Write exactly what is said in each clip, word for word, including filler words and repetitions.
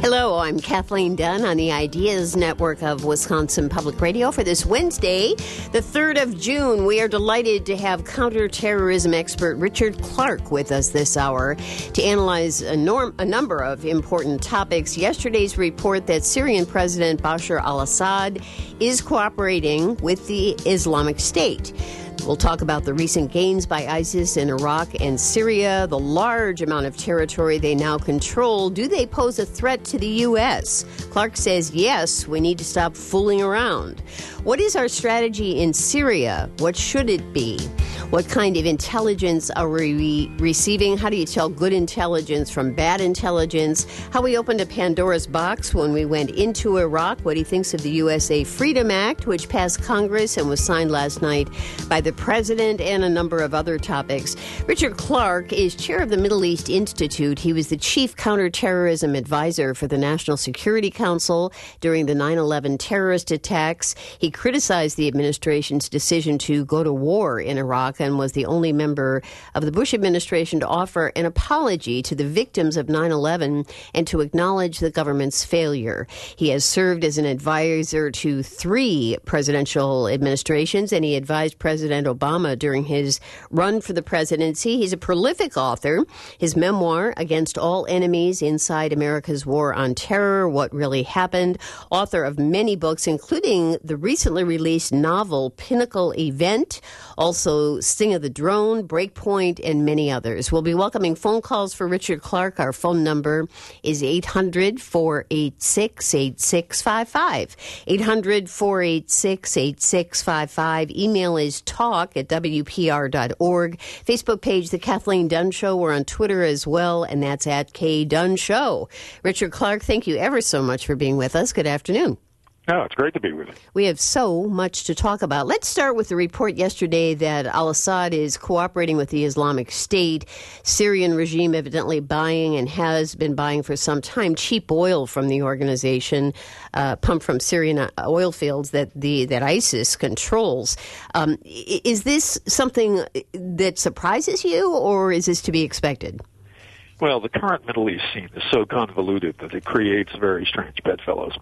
Hello, I'm Kathleen Dunn on the Ideas Network of Wisconsin Public Radio. For this Wednesday, the third of June, we are delighted to have counterterrorism expert Richard Clark with us this hour to analyze a, norm, a number of important topics. Yesterday's report that Syrian President Bashar al-Assad is cooperating with the Islamic State. We'll talk about the recent gains by ISIS in Iraq and Syria, the large amount of territory they now control. Do they pose a threat to the U S? Clark says, yes, we need to stop fooling around. What is our strategy in Syria? What should it be? What kind of intelligence are we receiving? How do you tell good intelligence from bad intelligence? How we opened a Pandora's box when we went into Iraq. What he thinks of the U S A Freedom Act, which passed Congress and was signed last night by the president, and a number of other topics. Richard Clark is chair of the Middle East Institute. He was the chief counterterrorism advisor for the National Security Council during the nine eleven terrorist attacks. He criticized the administration's decision to go to war in Iraq and was the only member of the Bush administration to offer an apology to the victims of nine eleven and to acknowledge the government's failure. He has served as an advisor to three presidential administrations, and he advised President Obama during his run for the presidency. He's a prolific author. His memoir, Against All Enemies, Inside America's War on Terror, What Really Happened, author of many books, including the recently released novel Pinnacle Event, also Sting of the Drone, Breakpoint, and many others. We'll be welcoming phone calls for Richard Clark. Our phone number is eight hundred, four eight six, eight six five five. eight hundred, four eight six, eight six five five. Email is talk at W P R dot org. Facebook page, The Kathleen Dunn Show. We're on Twitter as well, and that's at K Dunn Show. Richard Clark, thank you ever so much for being with us. Good afternoon. Oh, it's great to be with you. We have so much to talk about. Let's start with the report yesterday that al-Assad is cooperating with the Islamic State. Syrian regime evidently buying and has been buying for some time cheap oil from the organization, uh, pumped from Syrian oil fields that the that ISIS controls. Um, is this something that surprises you, or is this to be expected? Well, the current Middle East scene is so convoluted that it creates very strange bedfellows.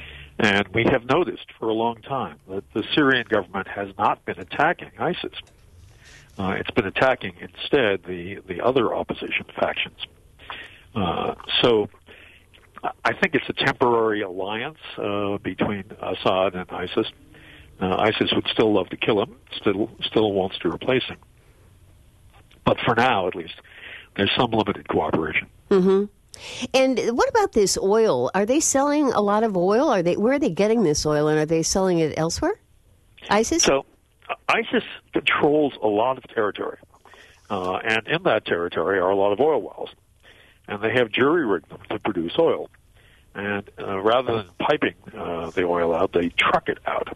And we have noticed for a long time that the Syrian government has not been attacking ISIS. Uh, it's been attacking instead the, the other opposition factions. Uh, so I think it's a temporary alliance uh, between Assad and ISIS. Uh, ISIS would still love to kill him, still still wants to replace him. But for now, at least, there's some limited cooperation. Mm-hmm. And what about this oil? Are they selling a lot of oil? Are they where are they getting this oil, and are they selling it elsewhere? ISIS? So uh, ISIS controls a lot of territory, uh, and in that territory are a lot of oil wells, and they have jury-rigged them to produce oil. And uh, rather than piping uh, the oil out, they truck it out,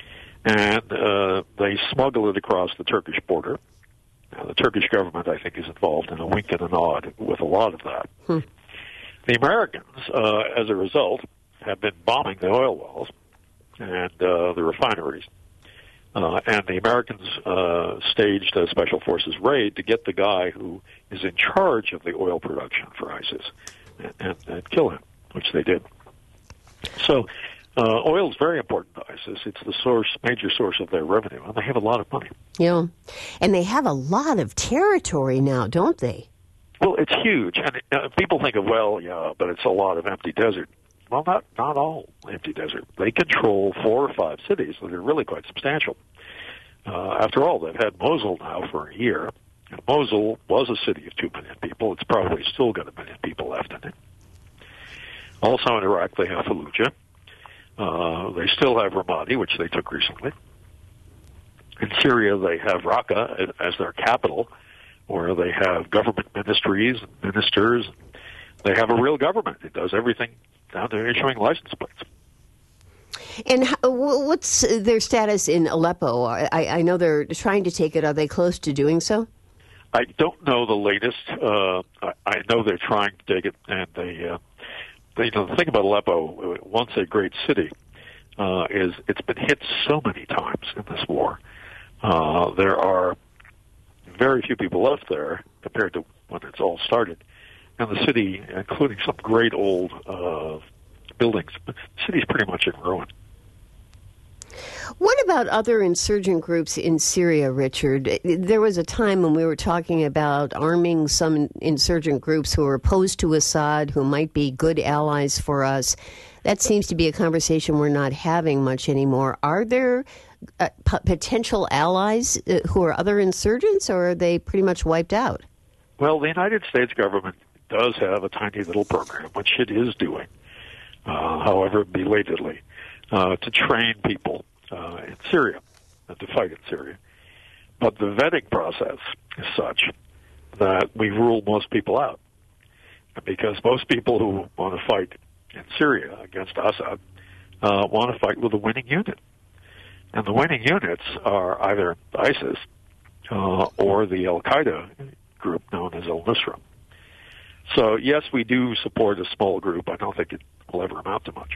and uh, they smuggle it across the Turkish border. Now, the Turkish government, I think, is involved in a wink and a nod with a lot of that. Hmm. The Americans, uh, as a result, have been bombing the oil wells and uh, the refineries. Uh, and the Americans uh, staged a Special Forces raid to get the guy who is in charge of the oil production for ISIS and, and, and kill him, which they did. So uh, oil is very important to ISIS. It's the source, major source of their revenue, and they have a lot of money. Yeah, and they have a lot of territory now, don't they? Well, it's huge, and uh, people think of, well, yeah, but it's a lot of empty desert. Well, not not all empty desert. They control four or five cities that are really quite substantial. Uh, after all, they've had Mosul now for a year. And Mosul was a city of two million people. It's probably still got a million people left in it. Also in Iraq, they have Fallujah. Uh, they still have Ramadi, which they took recently. In Syria, they have Raqqa as their capital, where they have government ministries and ministers. They have a real government. It does everything down to issuing license plates. And how, what's their status in Aleppo? I, I know they're trying to take it. Are they close to doing so? I don't know the latest. Uh, I, I know they're trying to take it, and they, uh, they, you know, the thing about Aleppo, once a great city, uh, is it's been hit so many times in this war. Uh, there are very few people left there compared to when it's all started. and the city, including some great old uh, buildings, the city's pretty much in ruin. What about other insurgent groups in Syria, Richard? There was a time when we were talking about arming some insurgent groups who are opposed to Assad, who might be good allies for us. That seems to be a conversation we're not having much anymore. Are there uh, p- potential allies uh, who are other insurgents, or are they pretty much wiped out? Well, the United States government does have a tiny little program, which it is doing, uh, however belatedly, uh, to train people uh, in Syria and to fight in Syria. But the vetting process is such that we rule most people out, because most people who want to fight in Syria against Assad uh, want to fight with a winning unit. And the winning units are either ISIS uh, or the Al-Qaeda group known as al-Nusra. So, yes, we do support a small group. I don't think it will ever amount to much.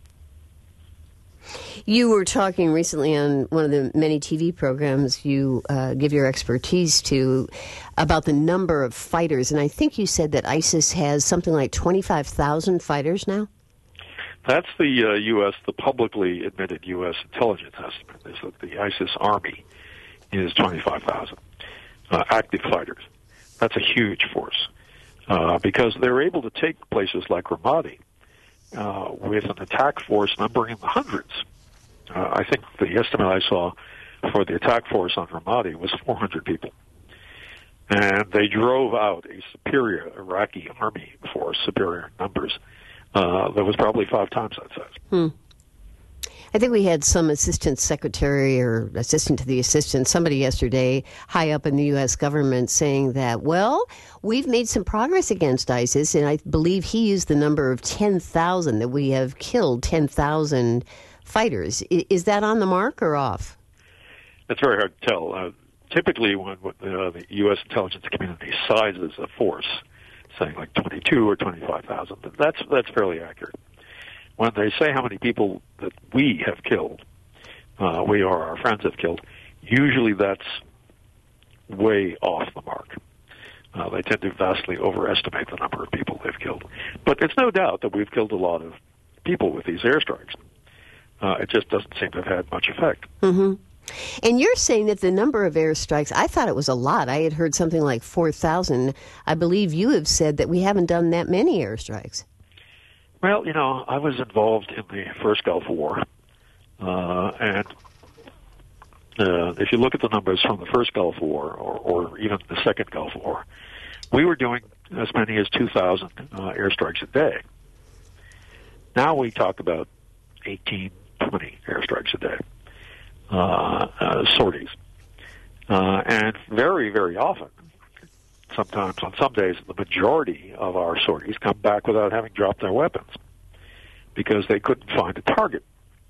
You were talking recently on one of the many T V programs you uh, give your expertise to about the number of fighters, and I think you said that ISIS has something like twenty-five thousand fighters now? That's the uh, U S, the publicly admitted U S intelligence estimate, is that the ISIS army is twenty-five thousand uh, active fighters. That's a huge force uh, because they're able to take places like Ramadi uh, with an attack force numbering in the hundreds. Uh, I think the estimate I saw for the attack force on Ramadi was four hundred people. And they drove out a superior Iraqi army force, superior numbers, uh, that was probably five times that size. Hmm. I think we had some assistant secretary or assistant to the assistant, somebody yesterday high up in the U S government saying that, well, we've made some progress against ISIS, and I believe he used the number of ten thousand, that we have killed ten thousand fighters. Is that on the mark or off? That's very hard to tell. Uh, typically, when uh, the U S intelligence community sizes a force, saying like twenty-two or twenty-five thousand, that's that's fairly accurate. When they say how many people that we have killed, uh, we or our friends have killed, usually that's way off the mark. Uh, they tend to vastly overestimate the number of people they've killed. But it's no doubt that we've killed a lot of people with these airstrikes. Uh, it just doesn't seem to have had much effect. Mm-hmm. And you're saying that the number of airstrikes, I thought it was a lot. I had heard something like four thousand. I believe you have said that we haven't done that many airstrikes. Well, you know, I was involved in the first Gulf War, uh, and uh, if you look at the numbers from the first Gulf War, or, or even the second Gulf War, we were doing as many as two thousand uh, airstrikes a day. Now we talk about eighteen, twenty airstrikes a day, uh, uh, sorties. Uh, and very, very often, sometimes on some days, the majority of our sorties come back without having dropped their weapons because they couldn't find a target.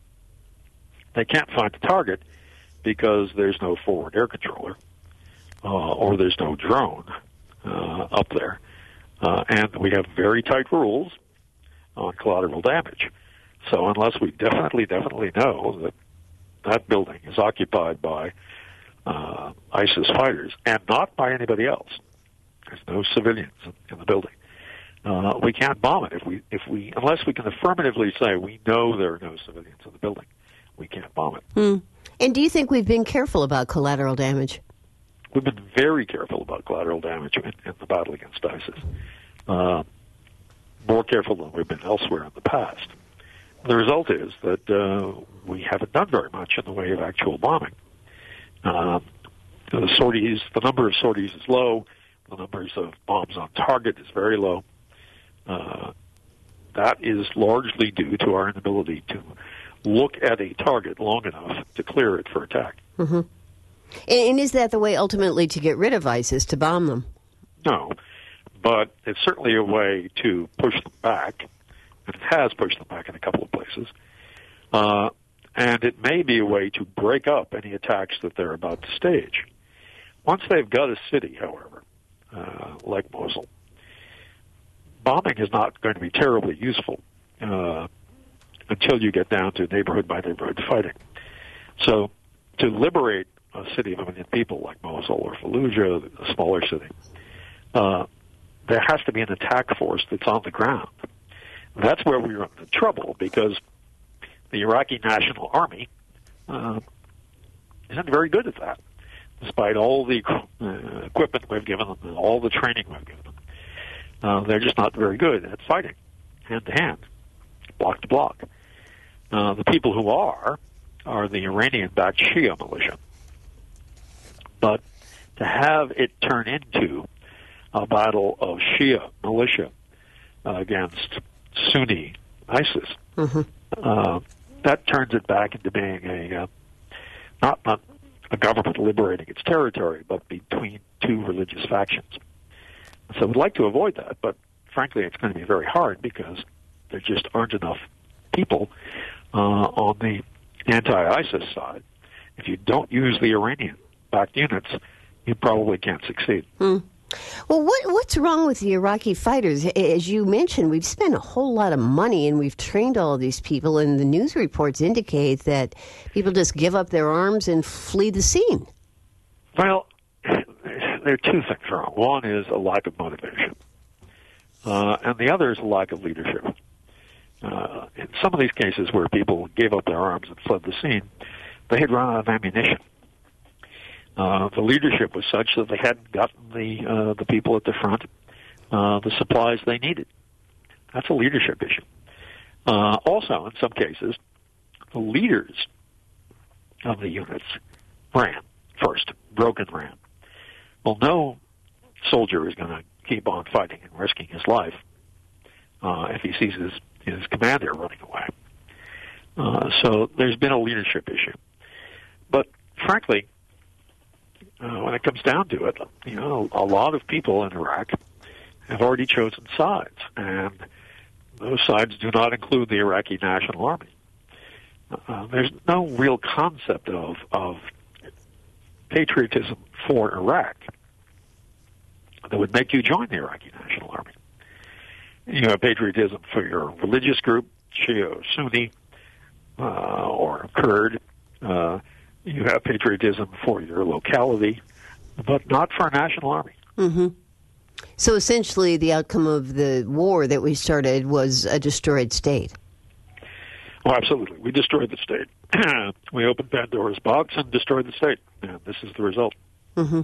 They can't find a target because there's no forward air controller uh, or there's no drone uh, up there. Uh, and we have very tight rules on collateral damage. So unless we definitely, definitely know that that building is occupied by uh, ISIS fighters and not by anybody else, there's no civilians in the building, uh, we can't bomb it. If we, if we, unless we can affirmatively say we know there are no civilians in the building, we can't bomb it. Hmm. And do you think we've been careful about collateral damage? We've been very careful about collateral damage in, in the battle against ISIS. Uh, more careful than we've been elsewhere in the past. The result is that uh, we haven't done very much in the way of actual bombing. Uh, the sorties, the number of sorties is low. The numbers of bombs on target is very low. Uh, that is largely due to our inability to look at a target long enough to clear it for attack. Mm-hmm. And, and is that the way ultimately to get rid of ISIS, to bomb them? No, but it's certainly a way to push them back. And it has pushed them back in a couple of places. Uh, and it may be a way to break up any attacks that they're about to stage. Once they've got a city, however, uh, like Mosul, bombing is not going to be terribly useful uh, until you get down to neighborhood-by-neighborhood fighting. So to liberate a city of a million people like Mosul or Fallujah, a smaller city, uh, there has to be an attack force that's on the ground. That's where we run into trouble, because the Iraqi National Army uh, isn't very good at that, despite all the uh, equipment we've given them and all the training we've given them. Uh, they're just not very good at fighting, hand-to-hand, block-to-block. Uh, the people who are are the Iranian-backed Shia militia. But to have it turn into a battle of Shia militia uh, against Sunni ISIS, mm-hmm. uh, that turns it back into being a uh, not, not a government liberating its territory, but between two religious factions. So we'd like to avoid that, but frankly, it's going to be very hard because there just aren't enough people uh, on the anti-ISIS side. If you don't use the Iranian-backed units, you probably can't succeed. Hmm. Well, what what's wrong with the Iraqi fighters? As you mentioned, we've spent a whole lot of money and we've trained all of these people, and the news reports indicate that people just give up their arms and flee the scene. Well, there are two things wrong. One is a lack of motivation, uh, and the other is a lack of leadership. Uh, in some of these cases where people gave up their arms and fled the scene, they had run out of ammunition. Uh, the leadership was such that they hadn't gotten the uh, the people at the front uh, the supplies they needed. That's a leadership issue. Uh, also, in some cases, the leaders of the units ran first, broke and ran. Well, no soldier is going to keep on fighting and risking his life uh, if he sees his, his commander running away. Uh, so there's been a leadership issue. But frankly, uh, when it comes down to it, you know, a lot of people in Iraq have already chosen sides, and those sides do not include the Iraqi National Army. Uh, there's no real concept of, of patriotism for Iraq that would make you join the Iraqi National Army. You have patriotism for your religious group, Shia or Sunni, uh, or Kurd. Uh, you have patriotism for your locality, but not for a national army. Mm-hmm. So essentially the outcome of the war that we started was a destroyed state. Oh, absolutely. We destroyed the state. We opened Pandora's box and destroyed the state. And this is the result. Mm-hmm.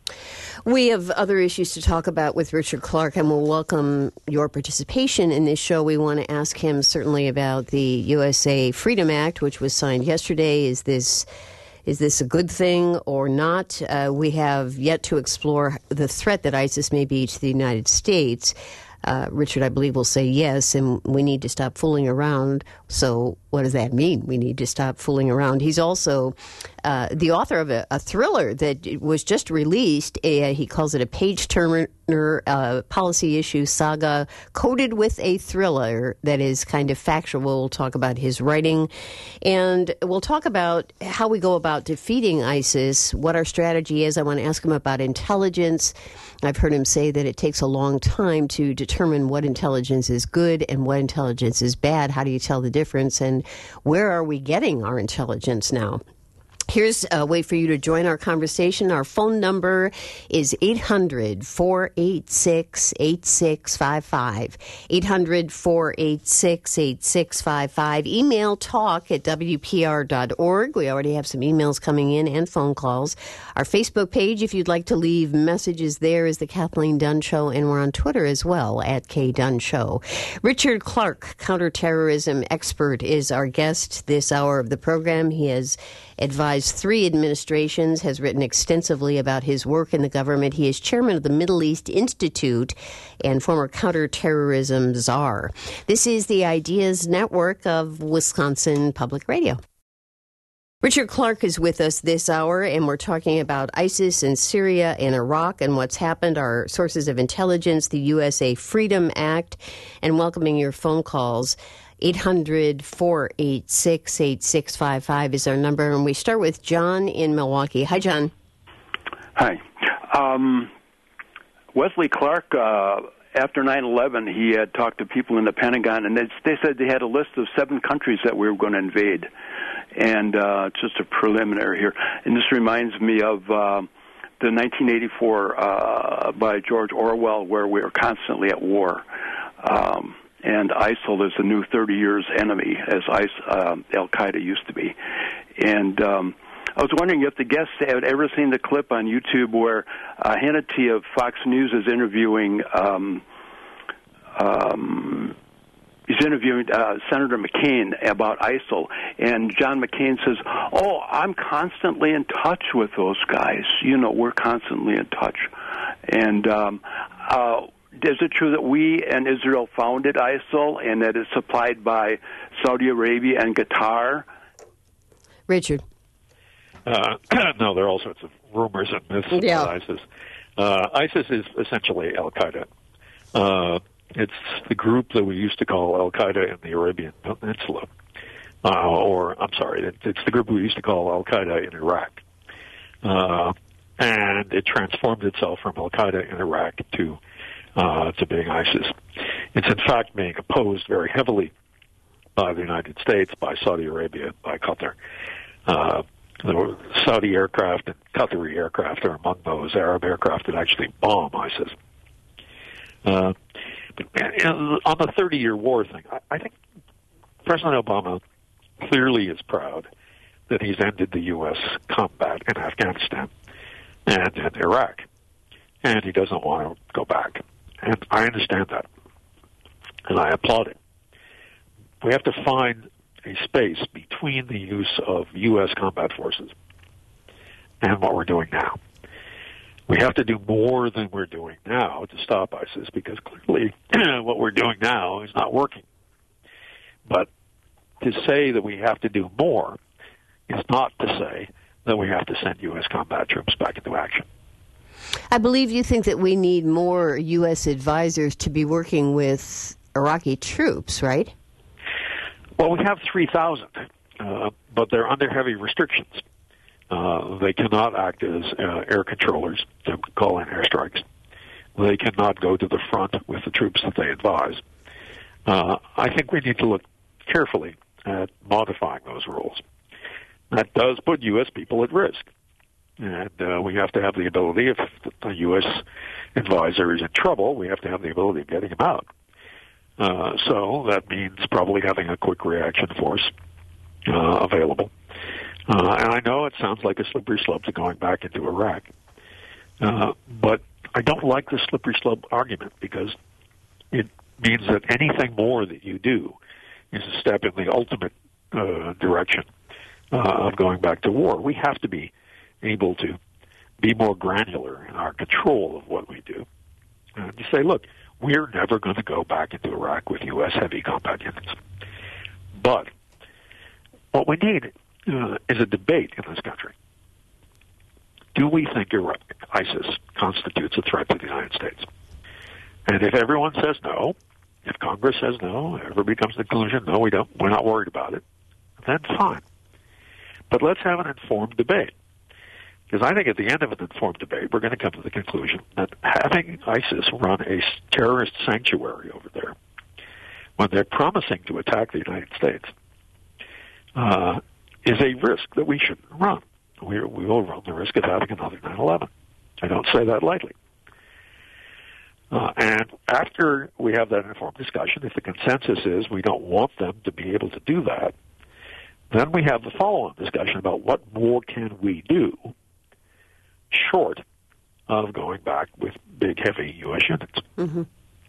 We have other issues to talk about with Richard Clark, and we'll welcome your participation in this show. We want to ask him certainly about the U S A Freedom Act, which was signed yesterday. Is this is this a good thing or not? Uh, we have yet to explore the threat that ISIS may be to the United States. Uh, Richard, I believe, will say yes, and we need to stop fooling around. So what does that mean? We need to stop fooling around. He's also uh, the author of a, a thriller that was just released. A, he calls it a page-turner uh, policy issue saga, coated with a thriller that is kind of factual. We'll talk about his writing, and we'll talk about how we go about defeating ISIS, what our strategy is. I want to ask him about intelligence. I've heard him say that it takes a long time to determine what intelligence is good and what intelligence is bad. How do you tell the difference? And where are we getting our intelligence now? Here's a way for you to join our conversation. Our phone number is eight hundred, four eight six, eight six five five. eight hundred, four eight six, eight six five five. Email talk at W P R dot org. We already have some emails coming in and phone calls. Our Facebook page, if you'd like to leave messages there, is The Kathleen Dunn Show, and we're on Twitter as well, at K Dunn Show. Richard Clark, counterterrorism expert, is our guest this hour of the program. He has advised three administrations, has written extensively about his work in the government. He is chairman of the Middle East Institute and former counterterrorism czar. This is the Ideas Network of Wisconsin Public Radio. Richard Clark is with us this hour, and we're talking about ISIS and Syria and Iraq and what's happened, our sources of intelligence, the U S A Freedom Act, and welcoming your phone calls. eight hundred, four eight six, eight six five five is our number, and we start with John in Milwaukee. Hi, John. Hi. Um, Wesley Clark, uh, after nine eleven, he had talked to people in the Pentagon, and they, they said they had a list of seven countries that we were going to invade. And uh, just a preliminary here. And this reminds me of uh, the nineteen eighty-four uh, by George Orwell, where we are constantly at war. Um, and ISIL is the new thirty years enemy, as IS, uh, Al-Qaeda used to be. And um, I was wondering if the guests had ever seen the clip on YouTube where uh, Hannity of Fox News is interviewing um, um, he's interviewing uh, Senator McCain about ISIL, and John McCain says, "Oh, I'm constantly in touch with those guys. You know, we're constantly in touch." And um, uh, is it true that we and Israel founded ISIL and that it's supplied by Saudi Arabia and Qatar? Richard. Uh, no, there are all sorts of rumors and myths yeah. about ISIS. Uh, ISIS is essentially Al-Qaeda. Uh, it's the group that we used to call Al-Qaeda in the Arabian Peninsula. Uh, or, I'm sorry, it, it's the group we used to call Al-Qaeda in Iraq. Uh, and it transformed itself from Al-Qaeda in Iraq to uh, to being ISIS. It's, in fact, being opposed very heavily by the United States, by Saudi Arabia, by Qatar. Uh, the Saudi aircraft and Qatari aircraft are among those Arab aircraft that actually bomb ISIS. Uh, but, uh, on the thirty-year war thing, I, I think President Obama clearly is proud that he's ended the U S combat in Afghanistan and in Iraq, and he doesn't want to go back. And I understand that, and I applaud it. We have to find a space between the use of U S combat forces and what we're doing now. We have to do more than we're doing now to stop ISIS, because clearly what we're doing now is not working. But to say that we have to do more is not to say that we have to send U S combat troops back into action. I believe you think that we need more U S advisors to be working with Iraqi troops, right? Well, we have three thousand, uh, but they're under heavy restrictions. Uh, they cannot act as uh, air controllers to call in airstrikes. They cannot go to the front with the troops that they advise. Uh, I think we need to look carefully at modifying those rules. That does put U S people at risk. And uh, we have to have the ability, if a U S advisor is in trouble, we have to have the ability of getting him out. Uh, so that means probably having a quick reaction force uh, available. Uh, and I know it sounds like a slippery slope to going back into Iraq. Uh, but I don't like the slippery slope argument, because it means that anything more that you do is a step in the ultimate uh, direction uh, of going back to war. We have to be able to be more granular in our control of what we do. And to say, look, we're never going to go back into Iraq with U S heavy combat units. But what we need uh, is a debate in this country. Do we think Iraq, ISIS constitutes a threat to the United States? And if everyone says no, if Congress says no, everybody comes to the conclusion, no, we don't, we're not worried about it, then fine. But let's have an informed debate. Because I think at the end of an informed debate, we're going to come to the conclusion that having ISIS run a terrorist sanctuary over there, when they're promising to attack the United States, uh, is a risk that we shouldn't run. We, we will run the risk of having another nine eleven. I don't say that lightly. Uh, and after we have that informed discussion, if the consensus is we don't want them to be able to do that, then we have the follow-on discussion about what more can we do short of going back with big, heavy U S units. Mm-hmm.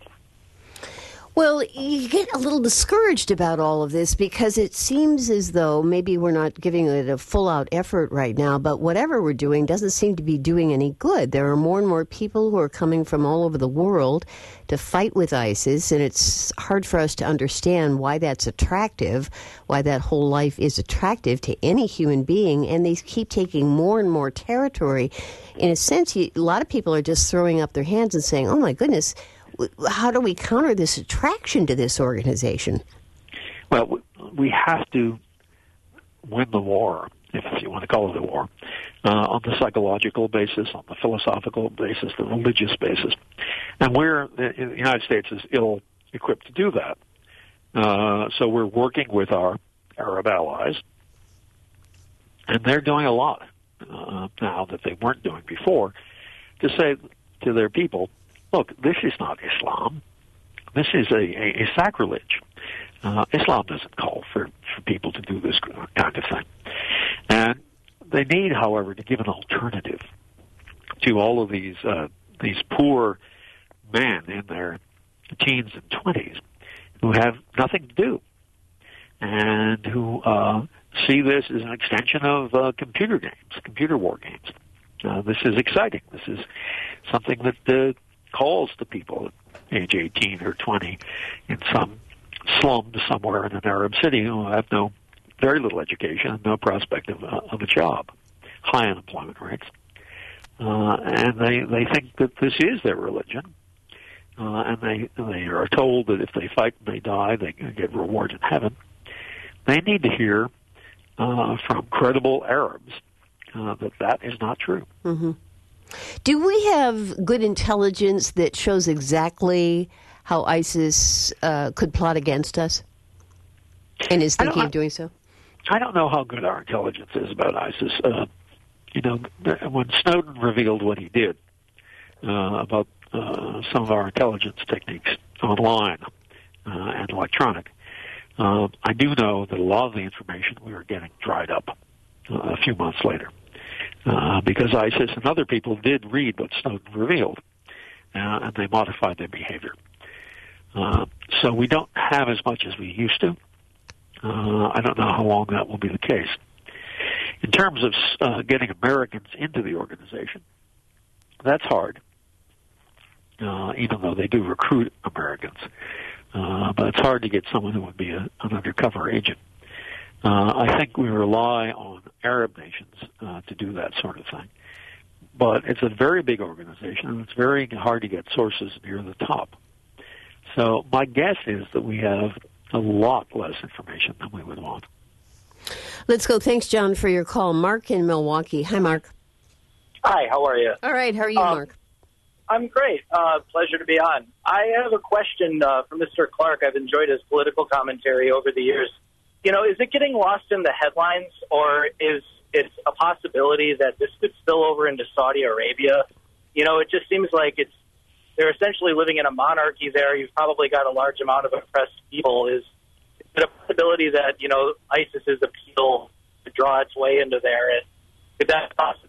Well, you get a little discouraged about all of this, because it seems as though maybe we're not giving it a full-out effort right now, but whatever we're doing doesn't seem to be doing any good. There are more and more people who are coming from all over the world to fight with ISIS, and it's hard for us to understand why that's attractive, why that whole life is attractive to any human being, and they keep taking more and more territory. In a sense, you, a lot of people are just throwing up their hands and saying, oh my goodness, how do we counter this attraction to this organization? Well, we have to win the war, if you want to call it a war, uh, on the psychological basis, on the philosophical basis, the religious basis. And we're, the United States is ill-equipped to do that. Uh, so we're working with our Arab allies, and they're doing a lot uh, now that they weren't doing before, to say to their people, look, this is not Islam. This is a, a, a sacrilege. Uh, Islam doesn't call for, for people to do this kind of thing. And they need, however, to give an alternative to all of these uh, these poor men in their teens and twenties who have nothing to do and who uh, see this as an extension of uh, computer games, computer war games. Uh, this is exciting. This is something that uh, calls to people at age eighteen or twenty in some slum somewhere in an Arab city who have no, very little education and no prospect of, uh, of a job, high unemployment rates. Uh, and they, they think that this is their religion. Uh, and they, they are told that if they fight and they die, they can get rewards in heaven. They need to hear uh, from credible Arabs uh, that that is not true. Mm-hmm. Do we have good intelligence that shows exactly how ISIS uh, could plot against us and is thinking of doing so? I don't know how good our intelligence is about ISIS. Uh, you know, when Snowden revealed what he did uh, about uh, some of our intelligence techniques online uh, and electronic, uh, I do know that a lot of the information we were getting dried up uh, a few months later. Uh, because ISIS and other people did read what Snowden revealed, uh, and they modified their behavior. Uh, so we don't have as much as we used to. Uh, I don't know how long that will be the case. In terms of uh, getting Americans into the organization, that's hard, uh, even though they do recruit Americans. Uh, but it's hard to get someone who would be a, an undercover agent. Uh, I think we rely on Arab nations uh, to do that sort of thing. But it's a very big organization, and it's very hard to get sources near the top. So my guess is that we have a lot less information than we would want. Let's go. Thanks, John, for your call. Mark in Milwaukee. Hi, Mark. Hi, how are you? All right, how are you, um, Mark? I'm great. Uh, pleasure to be on. I have a question uh, for Mister Clark. I've enjoyed his political commentary over the years. You know, is it getting lost in the headlines, or is it a possibility that this could spill over into Saudi Arabia? You know, it just seems like it's they're essentially living in a monarchy there. You've probably got a large amount of oppressed people. Is, is it a possibility that, you know, ISIS's appeal to draw its way into there? And could that possibly?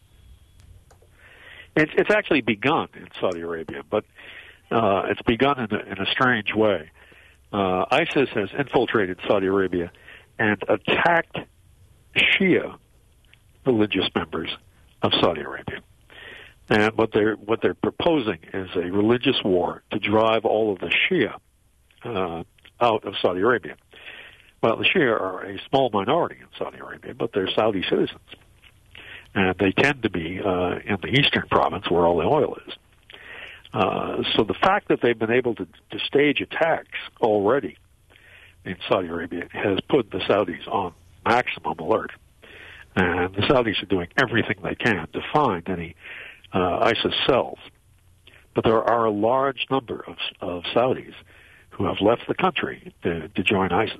It's, it's actually begun in Saudi Arabia, but uh, it's begun in a, in a strange way. Uh, ISIS has infiltrated Saudi Arabia and attacked Shia religious members of Saudi Arabia. And what they're what they're proposing is a religious war to drive all of the Shia uh, out of Saudi Arabia. Well, the Shia are a small minority in Saudi Arabia, but they're Saudi citizens, and they tend to be uh, in the eastern province where all the oil is. Uh, so the fact that they've been able to, to stage attacks already in Saudi Arabia has put the Saudis on maximum alert. And the Saudis are doing everything they can to find any uh, ISIS cells. But there are a large number of, of Saudis who have left the country to, to join ISIS.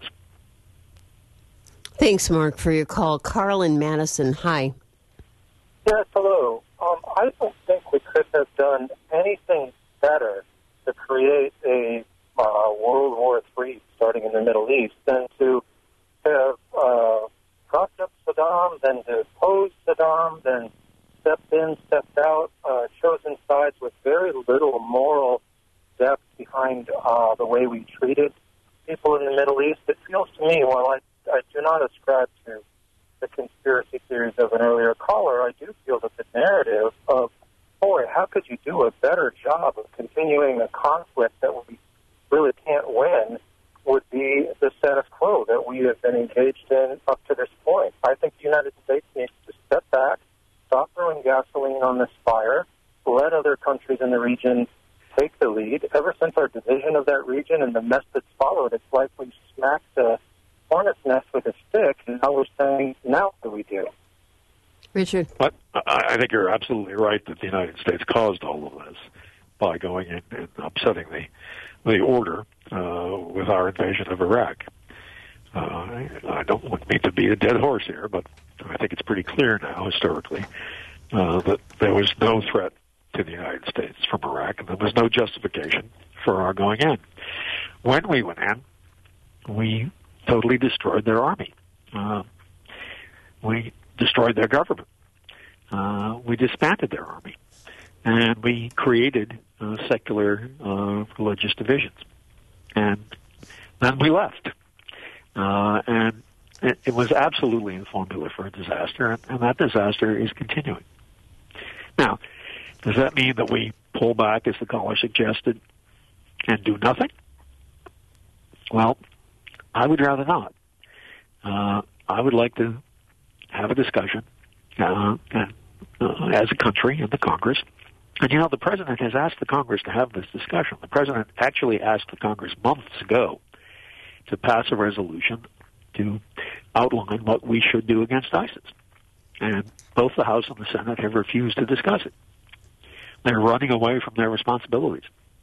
Thanks, Mark, for your call. Carl in Madison, hi. Yes, hello. Um, I don't think we could have done anything better to create a uh, World War Three starting in the Middle East than to have uh, propped up Saddam, then to oppose Saddam, then stepped in, stepped out, uh, chosen sides with very little moral depth behind uh, the way we treated people in the Middle East. It feels to me, while I, I do not ascribe to the conspiracy theories of an earlier caller, I do feel that the narrative of, boy, how could you do a better job of continuing a conflict that we really can't win would be the status quo that we have been engaged in up to this point. I think the United States needs to step back, stop throwing gasoline on this fire, let other countries in the region take the lead. Ever since our division of that region and the mess that's followed, it's like we smacked the hornet's nest with a stick, and now we're saying, now what do we do? Richard? But I think you're absolutely right that the United States caused all of this by going in and upsetting the, the order uh, with our invasion of Iraq. Uh, I, I don't want me to beat a dead horse here, but I think it's pretty clear now, historically, uh, that there was no threat to the United States from Iraq, and there was no justification for our going in. When we went in, we totally destroyed their army. Uh, we destroyed their government. Uh, we disbanded their army. And we created uh, secular uh, religious divisions. And then we left. Uh, and it, it was absolutely a formula for a disaster, and, and that disaster is continuing. Now, does that mean that we pull back, as the caller suggested, and do nothing? Well, I would rather not. Uh, I would like to have a discussion uh, and, uh, as a country in the Congress. And, you know, the President has asked the Congress to have this discussion. The President actually asked the Congress months ago to pass a resolution to outline what we should do against ISIS. And both the House and the Senate have refused to discuss it. They're running away from their responsibilities.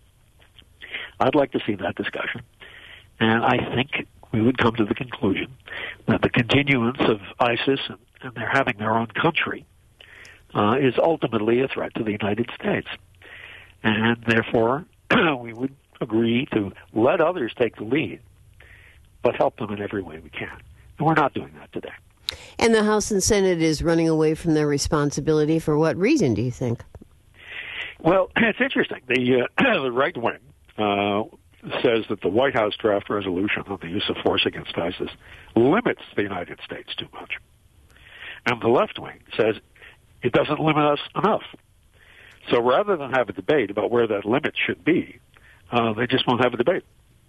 I'd like to see that discussion. And I think we would come to the conclusion that the continuance of ISIS and, and their having their own country uh, is ultimately a threat to the United States. And therefore, we would agree to let others take the lead, but help them in every way we can. And we're not doing that today. And the House and Senate is running away from their responsibility. For what reason, do you think? Well, it's interesting. The, uh, the right wing uh, says that the White House draft resolution on the use of force against ISIS limits the United States too much. And the left wing says it doesn't limit us enough. So rather than have a debate about where that limit should be, uh, they just won't have a debate.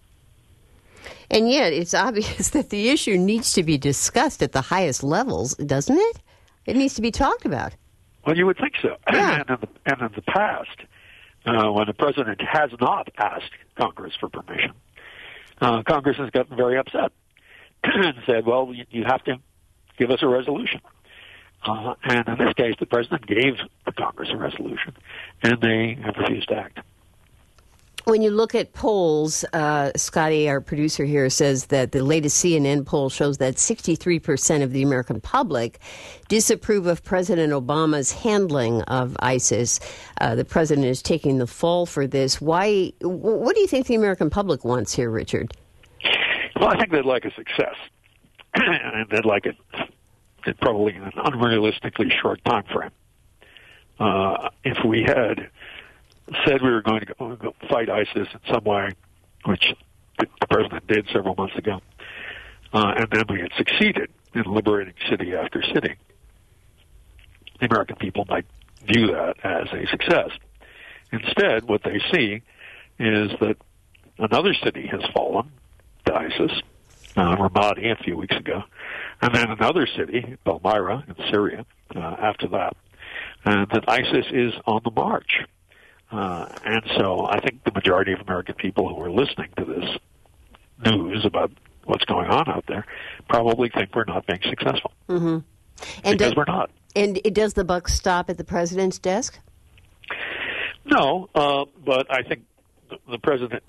And yet it's obvious that the issue needs to be discussed at the highest levels, doesn't it? It needs to be talked about. Well, you would think so. Yeah. And, in the, and in the past, uh, when the president has not asked Congress for permission, uh, Congress has gotten very upset and said, well, you, you have to give us a resolution. Uh, and in this case, the president gave the Congress a resolution, and they have refused to act. When you look at polls, uh, Scotty, our producer here, says that the latest C N N poll shows that sixty-three percent of the American public disapprove of President Obama's handling of ISIS. Uh, the president is taking the fall for this. Why? What do you think the American public wants here, Richard? Well, I think they'd like a success, and they'd like it, it probably in an unrealistically short time frame. Uh, if we had said we were going to go, go fight ISIS in some way, which the president did several months ago, uh, and then we had succeeded in liberating city after city, the American people might view that as a success. Instead, what they see is that another city has fallen to ISIS, uh, Ramadi a few weeks ago, and then another city, Palmyra in Syria, uh, after that, and that ISIS is on the march. Uh, and so I think the majority of American people who are listening to this news about what's going on out there probably think we're not being successful. Mm-hmm. And because does, we're not. And does the buck stop at the president's desk? No, uh, but I think the, the president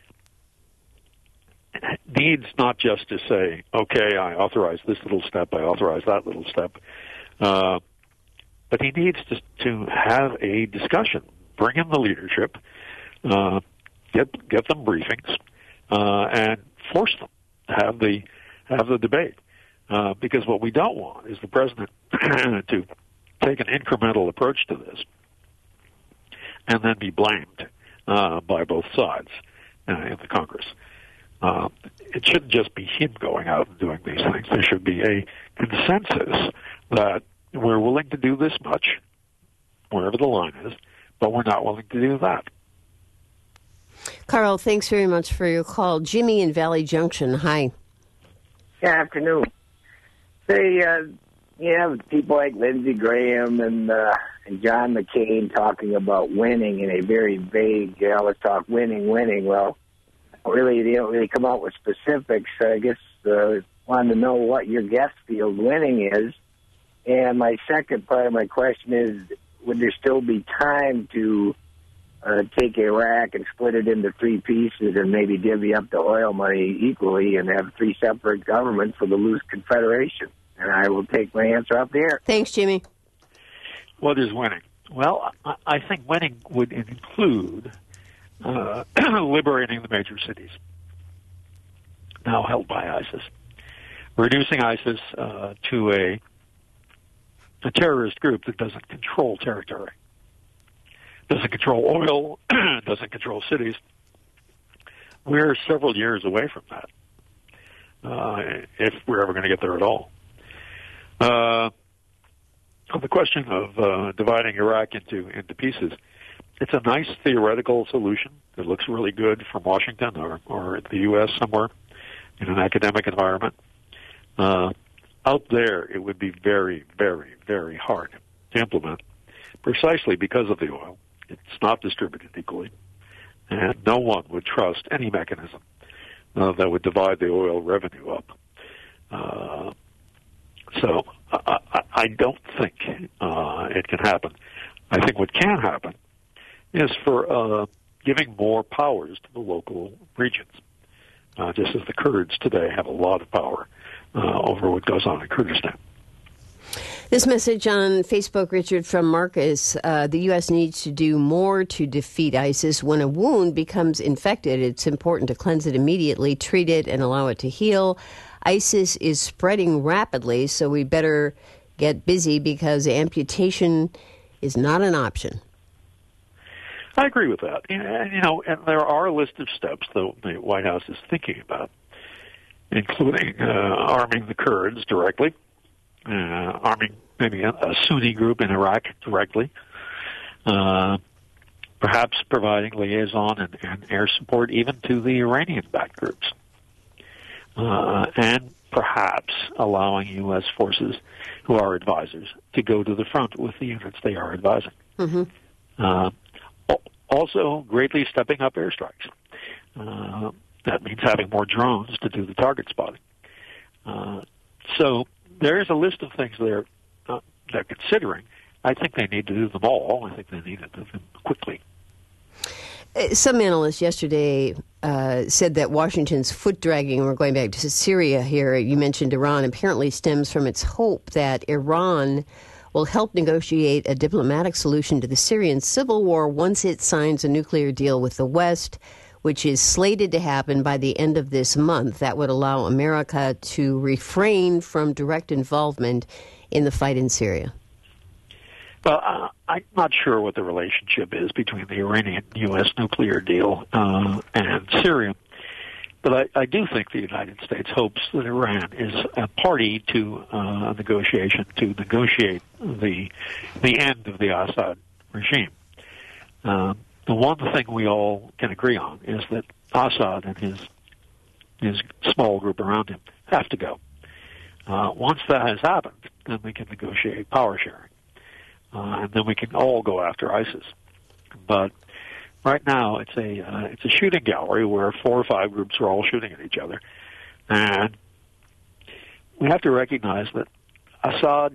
needs not just to say, okay, I authorize this little step, I authorize that little step, uh, but he needs to, to have a discussion. Bring in the leadership, uh, get get them briefings, uh, and force them to have the have the debate. Uh, because what we don't want is the president to take an incremental approach to this and then be blamed uh, by both sides uh, in the Congress. Uh, it shouldn't just be him going out and doing these things. There should be a consensus that we're willing to do this much, wherever the line is, but we're not willing to do that. Carl, thanks very much for your call. Jimmy in Valley Junction, hi. Good afternoon. Say, uh, you have people like Lindsey Graham and uh, and John McCain talking about winning in a very vague, you know, let's talk winning, winning. Well, really, they don't really come out with specifics. So I guess uh, wanted to know what your guess field winning is. And my second part of my question is, would there still be time to uh, take Iraq and split it into three pieces and maybe divvy up the oil money equally and have three separate governments with a loose confederation. And I will take my answer up there. Thanks, Jimmy. What is winning? Well, I, I think winning would include uh, liberating the major cities now held by ISIS, reducing ISIS uh, to a, a terrorist group that doesn't control territory, doesn't control oil, doesn't control cities. We're several years away from that, uh, if we're ever going to get there at all. Uh, on the question of uh, dividing Iraq into, into pieces, it's a nice theoretical solution. It looks really good from Washington or, or the U S somewhere in an academic environment. Uh, out there, it would be very, very, very hard to implement, precisely because of the oil. It's not distributed equally, and no one would trust any mechanism uh, that would divide the oil revenue up. Uh, so I, I, I don't think uh, it can happen. I think what can happen is for uh, giving more powers to the local regions, uh, just as the Kurds today have a lot of power uh, over what goes on in Kurdistan. This message on Facebook, Richard, from Marcus, uh, the U S needs to do more to defeat ISIS. When a wound becomes infected, it's important to cleanse it immediately, treat it, and allow it to heal. ISIS is spreading rapidly, so we better get busy because amputation is not an option. I agree with that. And, you know, and there are a list of steps that the White House is thinking about, including uh, arming the Kurds directly, uh, arming maybe a, a Sunni group in Iraq directly, uh, perhaps providing liaison and, and air support even to the Iranian-backed groups, uh, and perhaps allowing U S forces who are advisors to go to the front with the units they are advising. Mm-hmm. Uh, also, greatly stepping up airstrikes. Uh, that means having more drones to do the target spotting. Uh, so there is a list of things they're, uh, they're considering. I think they need to do them all. I think they need to do them quickly. Some analysts yesterday uh, said that Washington's foot-dragging, and we're going back to Syria here, you mentioned Iran, apparently stems from its hope that Iran will help negotiate a diplomatic solution to the Syrian civil war once it signs a nuclear deal with the West, which is slated to happen by the end of this month. That would allow America to refrain from direct involvement in the fight in Syria. Well, uh, I'm not sure what the relationship is between the Iranian-U S nuclear deal uh, and Syria, but I, I do think the United States hopes that Iran is a party to uh, a negotiation to negotiate the the end of the Assad regime. Uh, the one thing we all can agree on is that Assad and his his small group around him have to go. Uh, once that has happened, then we can negotiate power sharing. Uh, and then we can all go after ISIS. But right now, it's a uh, it's a shooting gallery where four or five groups are all shooting at each other, and we have to recognize that Assad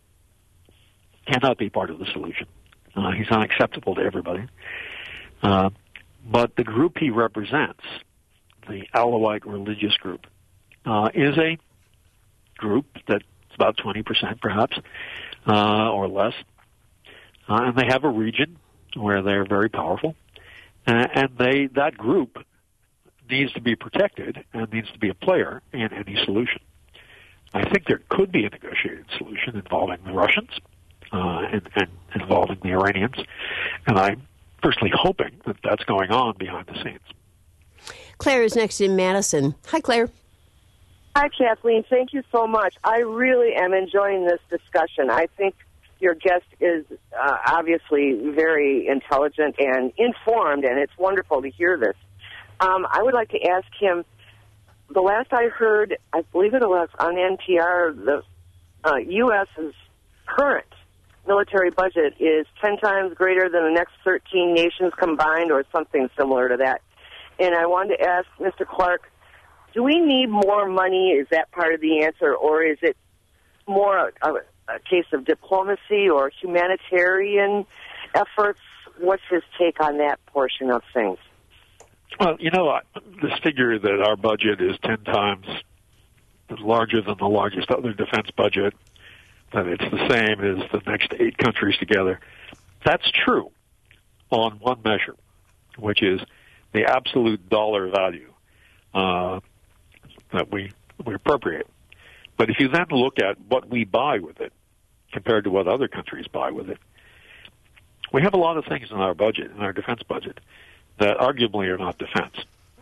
cannot be part of the solution. Uh, he's unacceptable to everybody. Uh, but the group he represents, the Alawite religious group, uh, is a group that's about twenty percent, perhaps, uh, or less. Uh, and they have a region where they're very powerful, uh, and they that group needs to be protected and needs to be a player in any solution. I think there could be a negotiated solution involving the Russians uh, and, and involving the Iranians, and I'm personally hoping that that's going on behind the scenes. Claire is next in Madison. Hi, Claire. Hi, Kathleen. Thank you so much. I really am enjoying this discussion. I think your guest is uh, obviously very intelligent and informed, and it's wonderful to hear this. Um, I would like to ask him, the last I heard, I believe it was on N P R, the uh, U S's current military budget is ten times greater than the next thirteen nations combined, or something similar to that. And I wanted to ask Mister Clark, do we need more money? Is that part of the answer, or is it more a, a case of diplomacy or humanitarian efforts? what's his take on that portion of things? Well, you know, this figure that our budget is ten times larger than the largest other defense budget, that it's the same as the next eight countries together, that's true on one measure, which is the absolute dollar value uh, that we, we appropriate. But if you then look at what we buy with it compared to what other countries buy with it, we have a lot of things in our budget, in our defense budget, that arguably are not defense.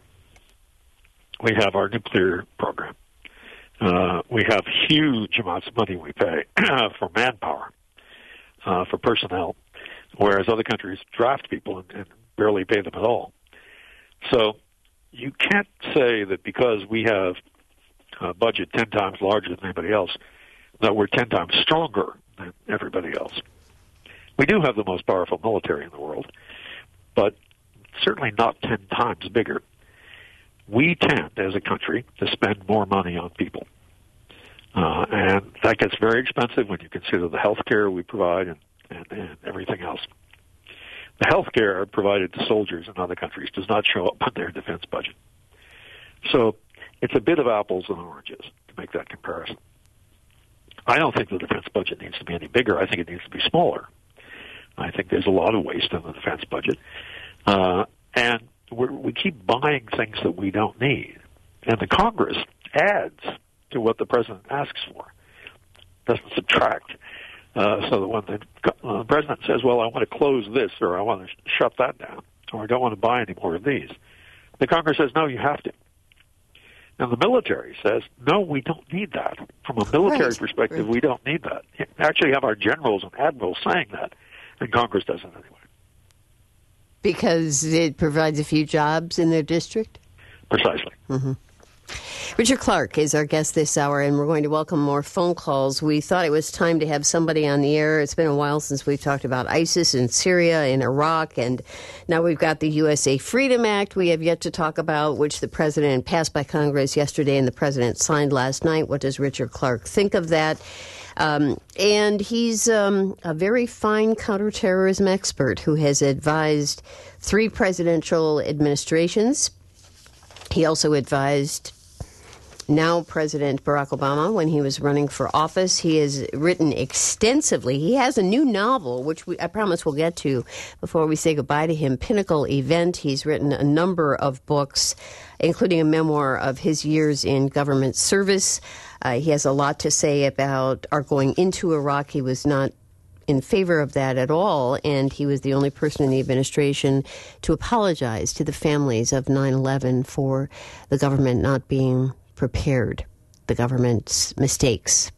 We have our nuclear program. Uh, we have huge amounts of money we pay for manpower, uh, for personnel, whereas other countries draft people and, and barely pay them at all. So you can't say that because we have a budget ten times larger than anybody else, that we're ten times stronger than everybody else. We do have the most powerful military in the world, but certainly not ten times bigger. We tend, as a country, to spend more money on people. Uh, and that gets very expensive when you consider the health care we provide and, and, and everything else. The health care provided to soldiers in other countries does not show up on their defense budget. So it's a bit of apples and oranges to make that comparison. I don't think the defense budget needs to be any bigger. I think it needs to be smaller. I think there's a lot of waste in the defense budget. Uh, and we're, we keep buying things that we don't need. And the Congress adds to what the president asks for, doesn't subtract. Uh, so that when the uh, president says, well, I want to close this, or I want to sh- shut that down, or I don't want to buy any more of these, the Congress says, no, you have to. And the military says, no, we don't need that. From a military right. perspective, right. we don't need that. You actually have our generals and admirals saying that, and Congress doesn't anyway. Because it provides a few jobs in their district? Precisely. Mm-hmm. Richard Clark is our guest this hour, and we're going to welcome more phone calls. We thought it was time to have somebody on the air. It's been a while since we've talked about ISIS in Syria and Iraq, and now we've got the U S A Freedom Act we have yet to talk about, which the president passed by Congress yesterday and the president signed last night. What does Richard Clark think of that? Um, and he's um, a very fine counterterrorism expert who has advised three presidential administrations. He also advised now President Barack Obama when he was running for office. He has written extensively. He has a new novel, which we, I promise we'll get to before we say goodbye to him, Pinnacle Event. He's written a number of books, including a memoir of his years in government service. Uh, he has a lot to say about our going into Iraq. He was not in favor of that at all, and he was the only person in the administration to apologize to the families of nine eleven for the government not being prepared, the government's mistakes.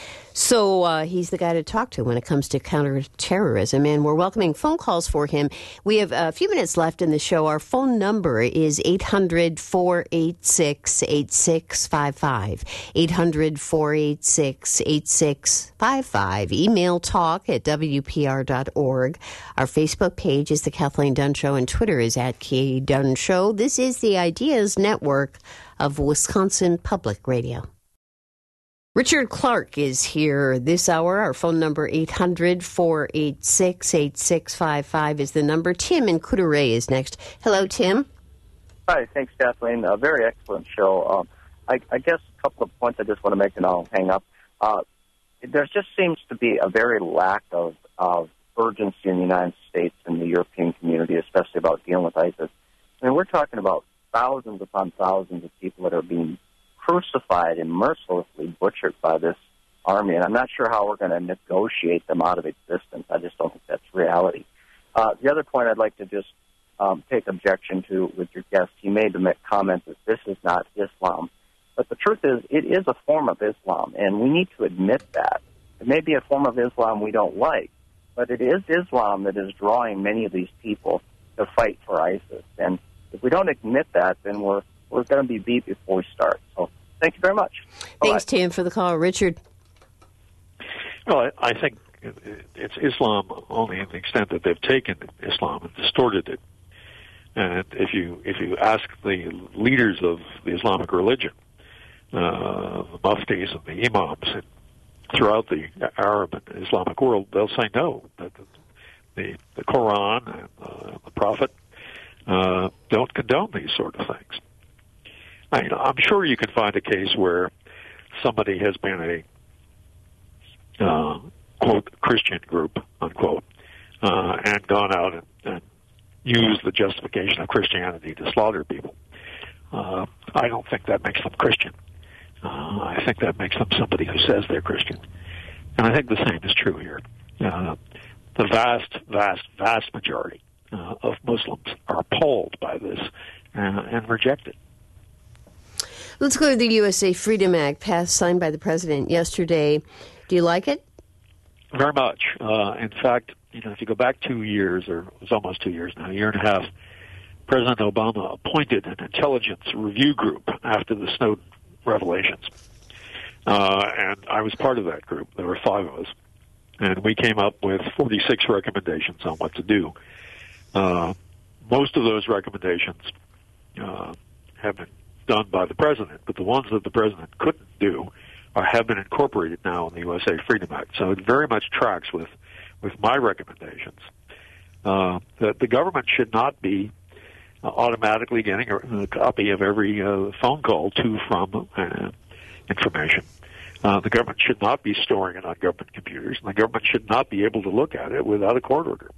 So uh, he's the guy to talk to when it comes to counterterrorism, and we're welcoming phone calls for him. We have a few minutes left in the show. Our phone number is eight hundred, four eight six, eight six five five, eight hundred, four eight six, eight six five five. Email talk at W P R dot org. Our Facebook page is The Kathleen Dunn Show, and Twitter is at K Dunn Show. This is the Ideas Network of Wisconsin Public Radio. Richard Clark is here this hour. Our phone number, eight hundred, four eight six, eight six five five is the number. Tim in Coudray is next. Hello, Tim. Hi, thanks, Kathleen. A very excellent show. Um, I, I guess a couple of points I just want to make, and I'll hang up. Uh, there just seems to be a very lack of, of urgency in the United States and the European community, especially about dealing with ISIS. I mean, we're talking about thousands upon thousands of people that are being crucified and mercilessly butchered by this army, and I'm not sure how we're going to negotiate them out of existence. I just don't think that's reality. Uh, the other point I'd like to just um, take objection to with your guest, he made the comment that this is not Islam. But the truth is, it is a form of Islam, and we need to admit that. It may be a form of Islam we don't like, but it is Islam that is drawing many of these people to fight for ISIS. And if we don't admit that, then we're we're going to be beat before we start. So thank you very much. Thanks, Bye-bye. Tim, for the call. Richard? Well, I, I think it's Islam only in the extent that they've taken Islam and distorted it. And if you if you ask the leaders of the Islamic religion, uh, the muftis and the imams and throughout the Arab and Islamic world, they'll say no. That the, the Quran and uh, the Prophet uh, don't condone these sort of things. I, I'm sure you can find a case where somebody has been a, uh, quote, Christian group, unquote, uh, and gone out and, and used the justification of Christianity to slaughter people. Uh, I don't think that makes them Christian. Uh, I think that makes them somebody who says they're Christian. And I think the same is true here. Uh, the vast, vast, vast majority uh, of Muslims are appalled by this uh, and reject it. Let's go to the U S A Freedom Act, passed, signed by the president yesterday. Do you like it? Very much. Uh, in fact, you know, if you go back two years, or it was almost two years now, a year and a half, President Obama appointed an intelligence review group after the Snowden revelations. Uh, and I was part of that group. There were five of us. And we came up with forty-six recommendations on what to do. Uh, most of those recommendations uh, have been done by the president, but the ones that the president couldn't do are, have been incorporated now in the U S A Freedom Act. So it very much tracks with, with my recommendations. Uh, that the government should not be uh, automatically getting a, a copy of every uh, phone call to from uh, information. Uh, the government should not be storing it on government computers, and the government should not be able to look at it without a court order.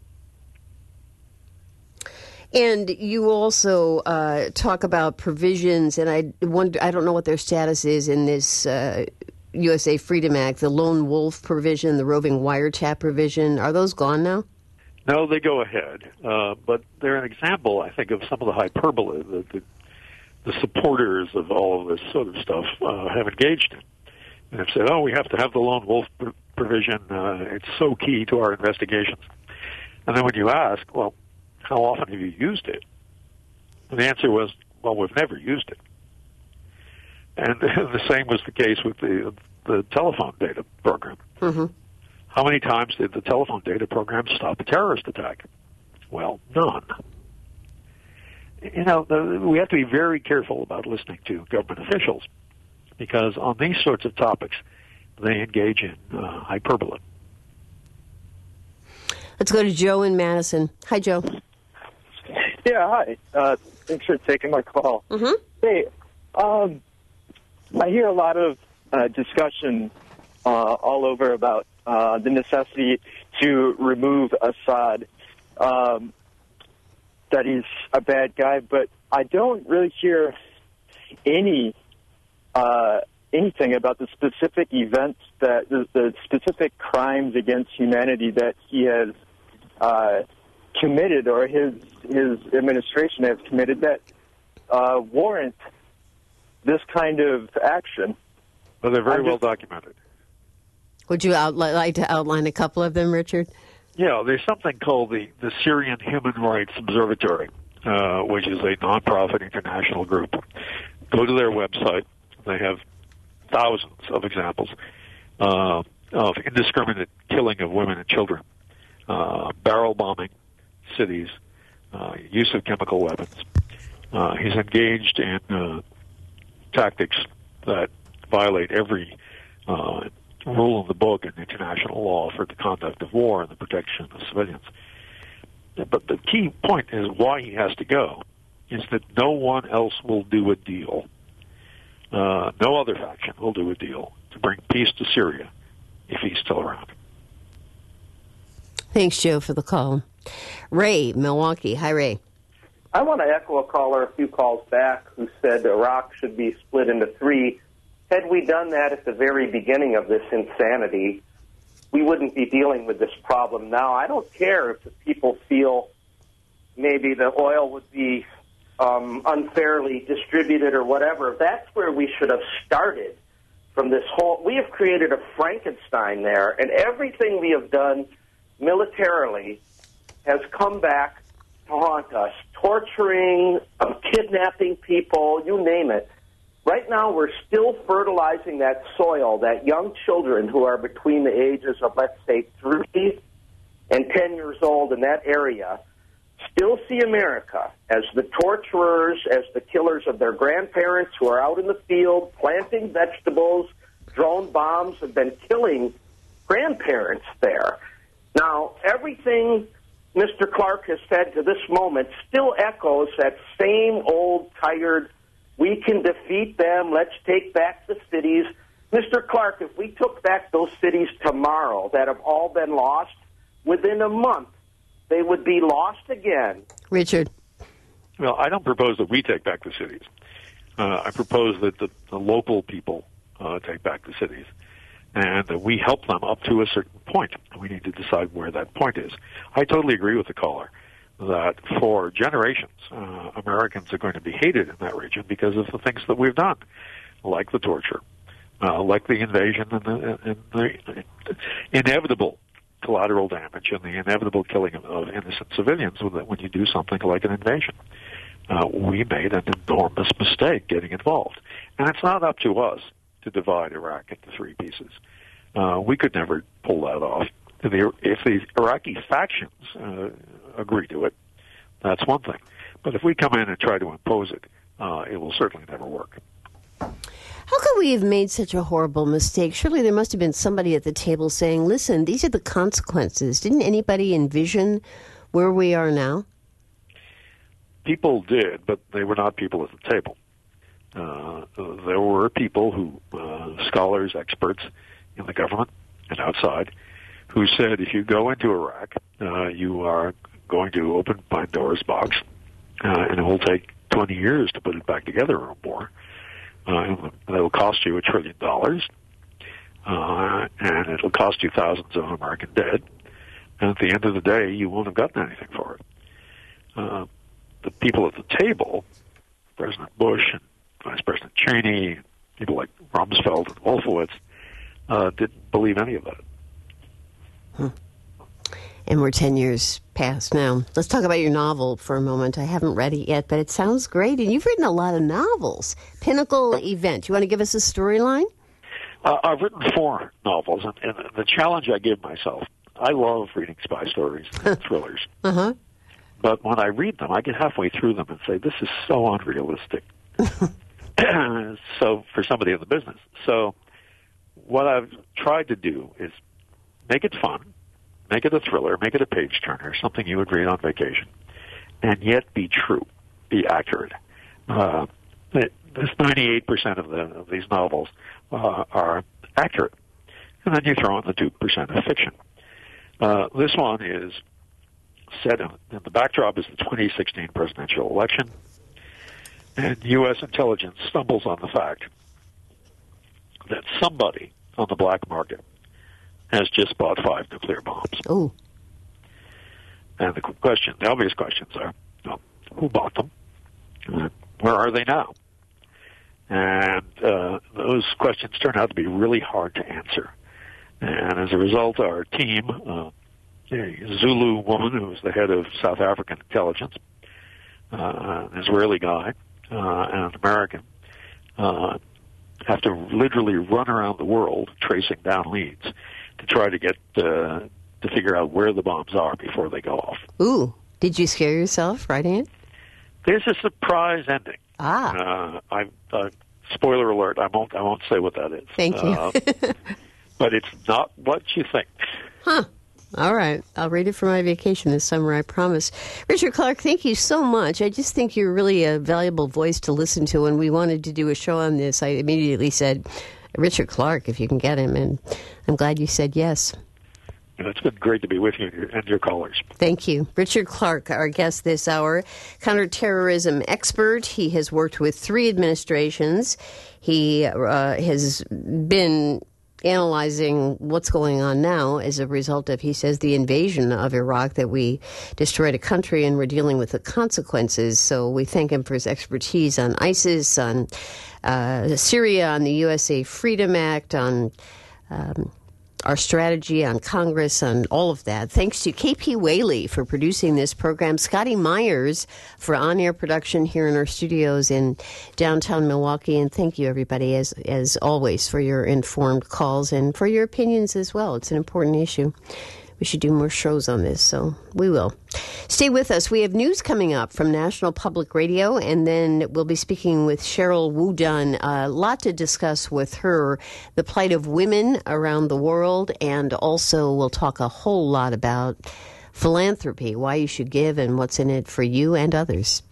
And you also uh, talk about provisions, and I wonder, I don't know what their status is in this uh, U S A Freedom Act, the lone wolf provision, the roving wiretap provision. Are those gone now? No, they go ahead. Uh, but they're an example, I think, of some of the hyperbole that the, the supporters of all of this sort of stuff uh, have engaged in. And have said, oh, we have to have the lone wolf pr- provision. Uh, it's so key to our investigations. And then when you ask, well, how often have you used it? And the answer was, well, we've never used it. And the same was the case with the the telephone data program. Mm-hmm. How many times did the telephone data program stop a terrorist attack? Well, none. You know, the, we have to be very careful about listening to government officials, because on these sorts of topics, they engage in uh, hyperbole. Let's go to Joe in Madison. Hi, Joe. Yeah, hi. Uh, thanks for taking my call. Mm-hmm. Hey, um, I hear a lot of uh, discussion uh, all over about uh, the necessity to remove Assad, um, that he's a bad guy, but I don't really hear any uh, anything about the specific events, that the, the specific crimes against humanity that he has uh, committed, or his his administration has committed, that uh, warrant this kind of action. Well, they're very I'm well just, documented. Would you out, like to outline a couple of them, Richard? Yeah, there's something called the, the Syrian Human Rights Observatory, uh, which is a nonprofit international group. Go to their website. They have thousands of examples uh, of indiscriminate killing of women and children, uh, barrel bombing cities, uh, use of chemical weapons. Uh, he's engaged in uh, tactics that violate every uh, rule in the book in international law for the conduct of war and the protection of civilians. But the key point is why he has to go is that no one else will do a deal. Uh, no other faction will do a deal to bring peace to Syria if he's still around. Thanks, Joe, for the call. Ray, Milwaukee. Hi, Ray. I want to echo a caller a few calls back who said Iraq should be split into three. Had we done that at the very beginning of this insanity, we wouldn't be dealing with this problem now. I don't care if the people feel maybe the oil would be um, unfairly distributed or whatever. That's where we should have started from this whole... We have created a Frankenstein there, and everything we have done militarily has come back to haunt us. Torturing, um, kidnapping people, you name it. Right now, we're still fertilizing that soil, that young children who are between the ages of, let's say, three and ten years old in that area, still see America as the torturers, as the killers of their grandparents who are out in the field planting vegetables. Drone bombs have been killing grandparents there. Now, everything Mister Clark has said to this moment still echoes that same old, tired, we can defeat them, let's take back the cities. Mister Clark, if we took back those cities tomorrow that have all been lost, within a month, they would be lost again. Richard. Well, I don't propose that we take back the cities. Uh, I propose that the, the local people uh, take back the cities, and that we help them up to a certain point. We need to decide where that point is. I totally agree with the caller that for generations, uh, Americans are going to be hated in that region because of the things that we've done, like the torture, uh, like the invasion and the, and the inevitable collateral damage and the inevitable killing of, of innocent civilians when you do something like an invasion. Uh, we made an enormous mistake getting involved. And it's not up to us to divide Iraq into three pieces. Uh, we could never pull that off. If the, if the Iraqi factions uh, agree to it, that's one thing. But if we come in and try to impose it, uh, it will certainly never work. How could we have made such a horrible mistake? Surely there must have been somebody at the table saying, listen, these are the consequences. Didn't anybody envision where we are now? People did, but they were not people at the table. Uh, there were people who, uh, scholars, experts in the government and outside, who said if you go into Iraq, uh, you are going to open Pandora's box, uh, and it will take twenty years to put it back together or more. Uh, it'll cost you a trillion dollars, uh, and it'll cost you thousands of American dead. And at the end of the day, you won't have gotten anything for it. Uh, the people at the table, President Bush and Vice President Cheney, people like Rumsfeld and Wolfowitz, uh, didn't believe any of that. Hmm. And we're ten years past now. Let's talk about your novel for a moment. I haven't read it yet, but it sounds great. And you've written a lot of novels. Pinnacle Event. You want to give us a storyline? Uh, I've written four novels, and, and the challenge I give myself, I love reading spy stories and thrillers. Uh-huh. But when I read them, I get halfway through them and say, this is so unrealistic. So, for somebody in the business. So, what I've tried to do is make it fun, make it a thriller, make it a page-turner, something you would read on vacation, and yet be true, be accurate. Uh, this ninety-eight percent of, the, of these novels uh, are accurate. And then you throw in the two percent of fiction. Uh, this one is set in, in the backdrop is the twenty sixteen presidential election, and U S intelligence stumbles on the fact that somebody on the black market has just bought five nuclear bombs. Oh. And the question, the obvious questions are, well, who bought them? Uh, where are they now? And uh, those questions turn out to be really hard to answer. And as a result, our team, uh, a Zulu woman who was the head of South African intelligence, uh, an Israeli guy, uh, and an American, uh, have to literally run around the world tracing down leads to try to get uh, to figure out where the bombs are before they go off. Ooh, did you scare yourself writing it? There's a surprise ending. Ah, uh, I uh, spoiler alert. I won't. I won't say what that is. Thank you. uh, but it's not what you think. Huh. All right. I'll read it for my vacation this summer, I promise. Richard Clark, thank you so much. I just think you're really a valuable voice to listen to. When we wanted to do a show on this, I immediately said, Richard Clark, if you can get him. And I'm glad you said yes. It's been great to be with you and your callers. Thank you. Richard Clark, our guest this hour, counterterrorism expert. He has worked with three administrations. He uh, has been analyzing what's going on now as a result of, he says, the invasion of Iraq, that we destroyed a country and we're dealing with the consequences. So we thank him for his expertise on ISIS, on uh, Syria, on the U S A Freedom Act, on um, our strategy, on Congress, on all of that. Thanks to K P Whaley for producing this program, Scotty Myers for on-air production here in our studios in downtown Milwaukee, and thank you, everybody, as as always, for your informed calls and for your opinions as well. It's an important issue. We should do more shows on this, so we will. Stay with us. We have news coming up from National Public Radio, and then we'll be speaking with Cheryl Wudunn. A lot to discuss with her, the plight of women around the world, and also we'll talk a whole lot about philanthropy, why you should give and what's in it for you and others.